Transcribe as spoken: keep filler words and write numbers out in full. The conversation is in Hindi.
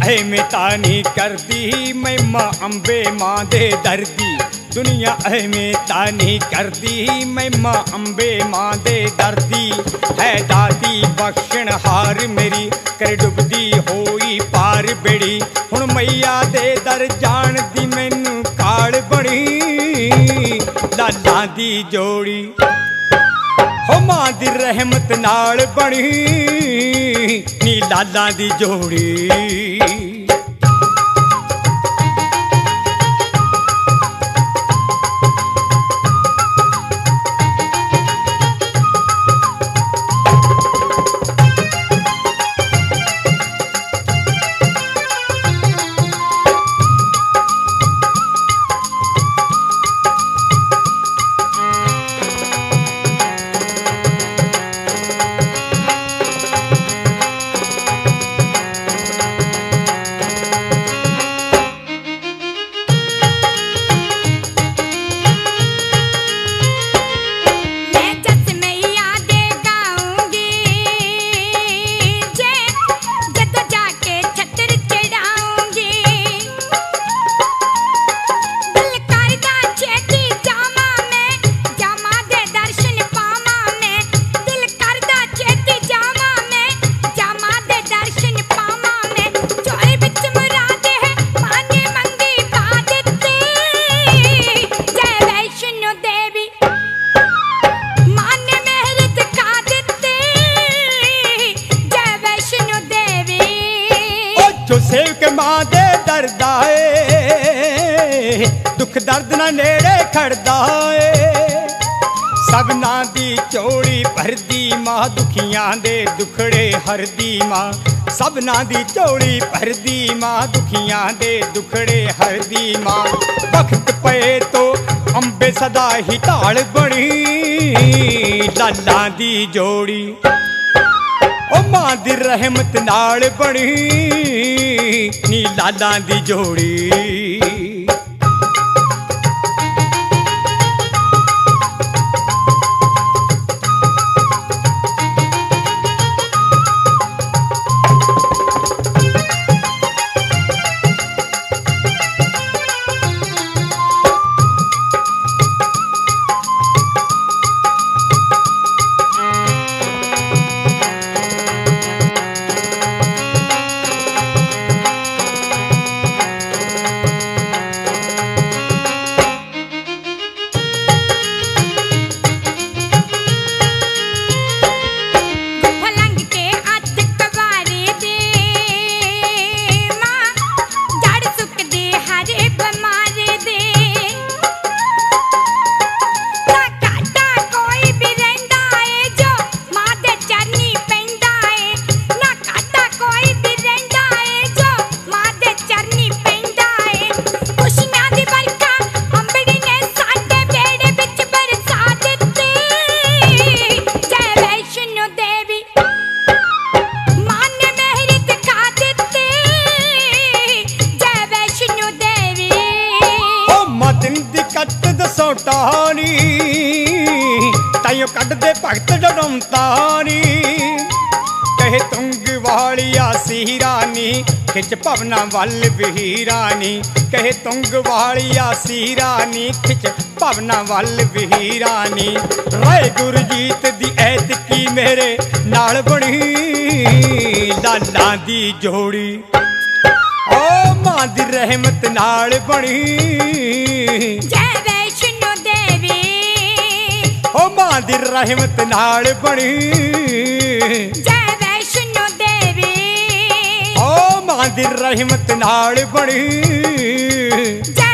ਐਵੇਂ ਤਾਂ ਨਹੀਂ ਕਰਦੀ ਮੈਂ ਮਾਂ ਅੰਬੇ ਮਾਂ ਦੇ ਦਰਦੀ। ਦੁਨੀਆ ਐਵੇਂ ਤਾਂ ਨਹੀਂ ਕਰਦੀ ਮੈਂ ਮਾਂ ਅੰਬੇ ਮਾਂ ਦੇ ਦਰਦੀ। ਹੈ ਦਾਦੀ ਬਖਸ਼ਣ ਹਾਰ ਮੇਰੀ ਕਰ ਡੁੱਬਦੀ ਹੋਈ ਪਾਰ ਬੇੜੀ। ਹੁਣ ਮਈਆ ਦੇ ਦਰ ਜਾਣ ਦੀ ਮੈਨੂੰ ਕਾਲ ਬਣੀ ਲਾਲਾਂ ਦੀ ਜੋੜੀ। ਹੋ ਮਾਂ ਦੀ ਰਹਿਮਤ ਨਾਲ ਬਣੀ ਨੀ ਲਾਲਾਂ ਦੀ ਜੋੜੀ। जो सेवक मां दे दरदा ए दुख दर्द ना नेड़े खड़दा ए। सबना दी चोली भरदी मां दुखियां दे दुखड़े हरदी मां। सबना दी चोली भरदी मां दुखियां दे दुखड़े हरदी मां। वक्त पे तो अंबे सदा ही ढाल बनी लालां दी जोड़ी। ओ मां दी रहमत नाल बनी नी लालां दी जोड़ी। टानी ताइयों कट दे भगत डरमतानी। कहे तुंग वालिया सीरानी खिच भवना वल बहीरानी। कहे तुंग वालिया सीरानी खिच भवना वल बहीरानी। राय गुरजीत दी ऐतकी मेरे नाल बनी लालां दी जोड़ी। ओ मां दी रहमत नाल बनी मां दी रहमत नाल बनी जय वैष्णो देवी। ओ मां दी रहमत नाल बनी।